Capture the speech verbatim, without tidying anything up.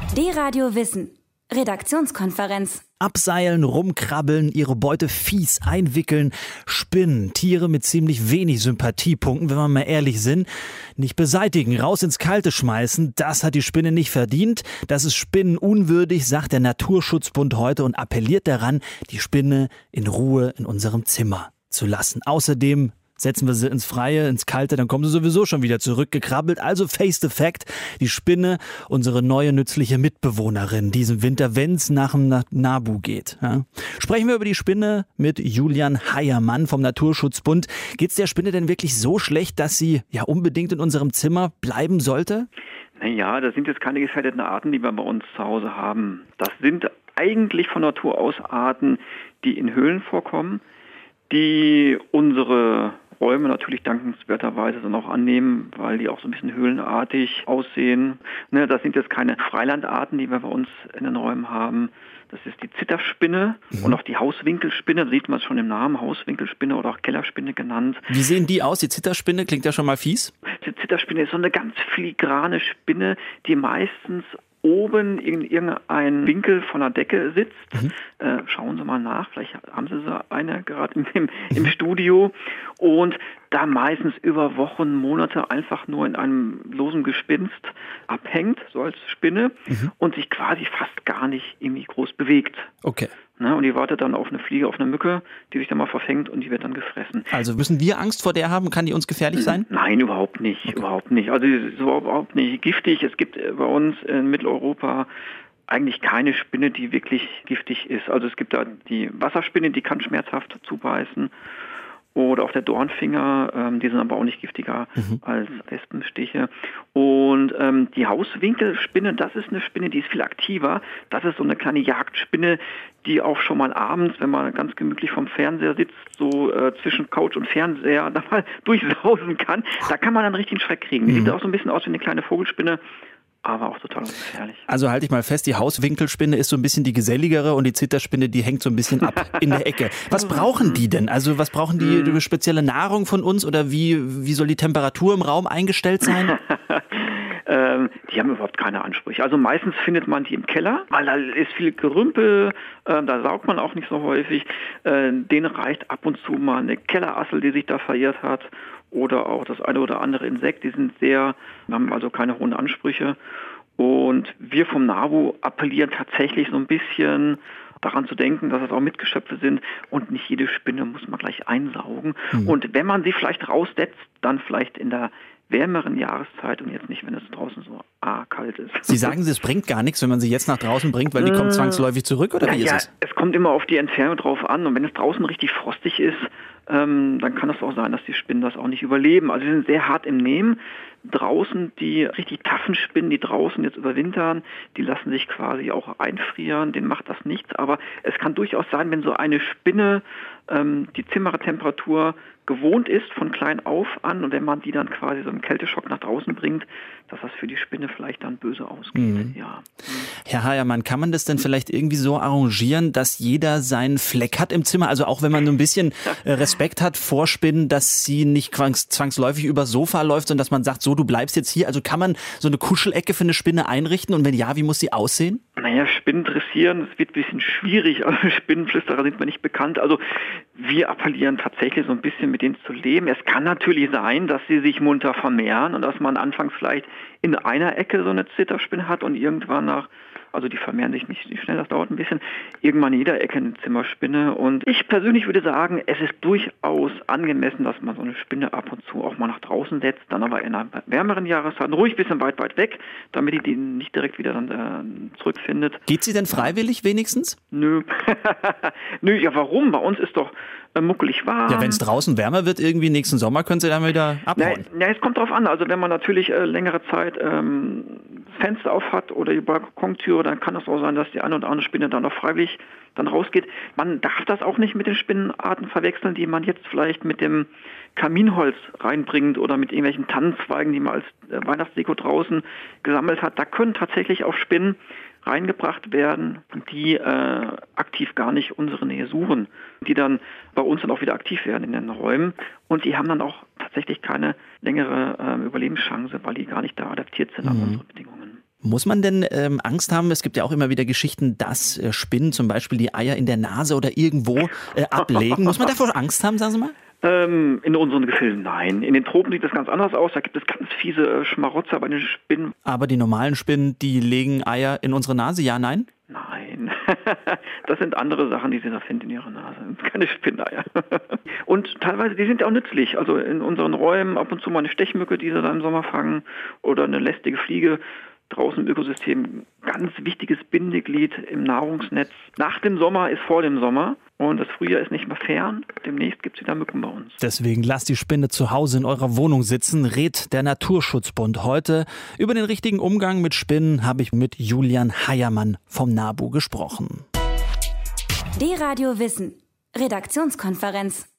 D-Radio Wissen. Redaktionskonferenz. Abseilen, rumkrabbeln, ihre Beute fies einwickeln, Spinnen, Tiere mit ziemlich wenig Sympathiepunkten, wenn wir mal ehrlich sind, nicht beseitigen, raus ins Kalte schmeißen, das hat die Spinne nicht verdient, das ist spinnenunwürdig, sagt der Naturschutzbund heute und appelliert daran, die Spinne in Ruhe in unserem Zimmer zu lassen. Außerdem setzen wir sie ins Freie, ins Kalte, dann kommen sie sowieso schon wieder zurückgekrabbelt. Also face the fact, die Spinne, unsere neue nützliche Mitbewohnerin diesen Winter, wenn es nach dem Nabu geht. Ja. Sprechen wir über die Spinne mit Julian Heiermann vom Naturschutzbund. Geht es der Spinne denn wirklich so schlecht, dass sie ja unbedingt in unserem Zimmer bleiben sollte? Naja, das sind jetzt keine gefährdeten Arten, die wir bei uns zu Hause haben. Das sind eigentlich von Natur aus Arten, die in Höhlen vorkommen, die unsere Räume natürlich dankenswerterweise dann auch annehmen, weil die auch so ein bisschen höhlenartig aussehen. Ne, das sind jetzt keine Freilandarten, die wir bei uns in den Räumen haben. Das ist die Zitterspinne mhm. und auch die Hauswinkelspinne, da sieht man es schon im Namen, Hauswinkelspinne oder auch Kellerspinne genannt. Wie sehen die aus? Die Zitterspinne klingt ja schon mal fies. Die Zitterspinne ist so eine ganz filigrane Spinne, die meistens oben in irgendeinem Winkel von der Decke sitzt. Mhm. Äh, schauen Sie mal nach, vielleicht haben Sie so eine gerade im, im, im mhm. Studio. Und da meistens über Wochen, Monate einfach nur in einem losen Gespinst abhängt, so als Spinne, mhm. und sich quasi fast gar nicht irgendwie groß bewegt. Okay. Ne, und die wartet dann auf eine Fliege, auf eine Mücke, die sich dann mal verfängt und die wird dann gefressen. Also müssen wir Angst vor der haben? Kann die uns gefährlich sein? Nein, überhaupt nicht. Okay. Überhaupt nicht. Also sie ist überhaupt nicht giftig. Es gibt bei uns in Mitteleuropa eigentlich keine Spinne, die wirklich giftig ist. Also es gibt da die Wasserspinne, die kann schmerzhaft zubeißen. Oder auch der Dornfinger, ähm, die sind aber auch nicht giftiger mhm. als Wespenstiche. Und ähm, die Hauswinkelspinne, das ist eine Spinne, die ist viel aktiver. Das ist so eine kleine Jagdspinne, die auch schon mal abends, wenn man ganz gemütlich vom Fernseher sitzt, so äh, zwischen Couch und Fernseher da mal durchsausen kann. Da kann man dann richtig einen Schreck kriegen. Die mhm. sieht auch so ein bisschen aus wie eine kleine Vogelspinne, aber auch total gefährlich. Also halte ich mal fest, die Hauswinkelspinne ist so ein bisschen die geselligere und die Zitterspinne, die hängt so ein bisschen ab in der Ecke. Was brauchen die denn? Also was brauchen die? Eine spezielle Nahrung von uns oder wie, wie soll die Temperatur im Raum eingestellt sein? ähm, die haben überhaupt keine Ansprüche. Also meistens findet man die im Keller, weil da ist viel Gerümpel, äh, da saugt man auch nicht so häufig. Äh, denen reicht ab und zu mal eine Kellerassel, die sich da verirrt hat. Oder auch das eine oder andere Insekt, die sind sehr, haben also keine hohen Ansprüche. Und wir vom NABU appellieren tatsächlich so ein bisschen daran zu denken, dass es auch Mitgeschöpfe sind und nicht jede Spinne muss man gleich einsaugen. Mhm. Und wenn man sie vielleicht raussetzt, dann vielleicht in der wärmeren Jahreszeit und jetzt nicht, wenn es draußen so ah, kalt ist. Sie sagen, es bringt gar nichts, wenn man sie jetzt nach draußen bringt, weil die kommt zwangsläufig zurück, oder wie ja, ist es? Es kommt immer auf die Entfernung drauf an und wenn es draußen richtig frostig ist, ähm, dann kann es auch sein, dass die Spinnen das auch nicht überleben. Also sie sind sehr hart im Nehmen. Draußen die richtig taffen Spinnen, die draußen jetzt überwintern, die lassen sich quasi auch einfrieren, denen macht das nichts. Aber es kann durchaus sein, wenn so eine Spinne ähm, die Zimmertemperatur gewohnt ist von klein auf an und wenn man die dann quasi so im Kälteschock nach draußen bringt, dass das für die Spinne vielleicht dann böse ausgeht. Mhm. Ja. Herr Heiermann, kann man das denn vielleicht irgendwie so arrangieren, dass jeder seinen Fleck hat im Zimmer? Also auch wenn man so ein bisschen Respekt hat vor Spinnen, dass sie nicht zwangsläufig übers Sofa läuft, sondern dass man sagt, so, du bleibst jetzt hier. Also kann man so eine Kuschelecke für eine Spinne einrichten und wenn ja, wie muss sie aussehen? Naja, Spinnen dressieren, das wird ein bisschen schwierig. Also Spinnenflüsterer sind mir nicht bekannt. Also wir appellieren tatsächlich so ein bisschen mit denen zu leben. Es kann natürlich sein, dass sie sich munter vermehren und dass man anfangs vielleicht in einer Ecke so eine Zitterspinne hat und irgendwann nach, also die vermehren sich nicht, nicht schnell, das dauert ein bisschen, irgendwann in jeder Ecke eine Zimmerspinne. Und ich persönlich würde sagen, es ist durchaus angemessen, dass man so eine Spinne ab und zu auch mal nach draußen setzt, dann aber in einer wärmeren Jahreszeit, ruhig ein bisschen weit, weit weg, damit die die nicht direkt wieder dann äh, zurückfindet. Geht sie denn freiwillig wenigstens? Nö. Nö, ja warum? Bei uns ist doch äh, muckelig warm. Ja, wenn es draußen wärmer wird, irgendwie nächsten Sommer, können sie dann wieder abhauen. Na, na, es kommt drauf an. Also wenn man natürlich äh, längere Zeit ähm, Fenster auf hat oder die Balkontür, dann kann es auch sein, dass die eine oder andere Spinne dann noch freiwillig dann rausgeht. Man darf das auch nicht mit den Spinnenarten verwechseln, die man jetzt vielleicht mit dem Kaminholz reinbringt oder mit irgendwelchen Tannenzweigen, die man als äh, Weihnachtsdeko draußen gesammelt hat. Da können tatsächlich auch Spinnen reingebracht werden, die äh, aktiv gar nicht unsere Nähe suchen, die dann bei uns dann auch wieder aktiv werden in den Räumen und die haben dann auch tatsächlich keine längere äh, Überlebenschance, weil die gar nicht da adaptiert sind an mhm. unsere Bedingungen. Muss man denn ähm, Angst haben? Es gibt ja auch immer wieder Geschichten, dass äh, Spinnen zum Beispiel die Eier in der Nase oder irgendwo äh, ablegen. Muss man davor Angst haben, sagen Sie mal? Ähm, in unseren Gefilden nein. In den Tropen sieht das ganz anders aus. Da gibt es ganz fiese äh, Schmarotzer bei den Spinnen. Aber die normalen Spinnen, die legen Eier in unsere Nase, ja, nein? Nein, das sind andere Sachen, die sie da finden in ihrer Nase. Keine Spinneier. Und teilweise, die sind ja auch nützlich. Also in unseren Räumen ab und zu mal eine Stechmücke, die sie da im Sommer fangen, oder eine lästige Fliege. Draußen im Ökosystem ganz wichtiges Bindeglied im Nahrungsnetz. Nach dem Sommer ist vor dem Sommer und das Frühjahr ist nicht mehr fern. Demnächst gibt es wieder Mücken bei uns. Deswegen lasst die Spinne zu Hause in eurer Wohnung sitzen, rät der Naturschutzbund heute. Über den richtigen Umgang mit Spinnen habe ich mit Julian Heiermann vom NABU gesprochen. D-Radio Wissen. Redaktionskonferenz.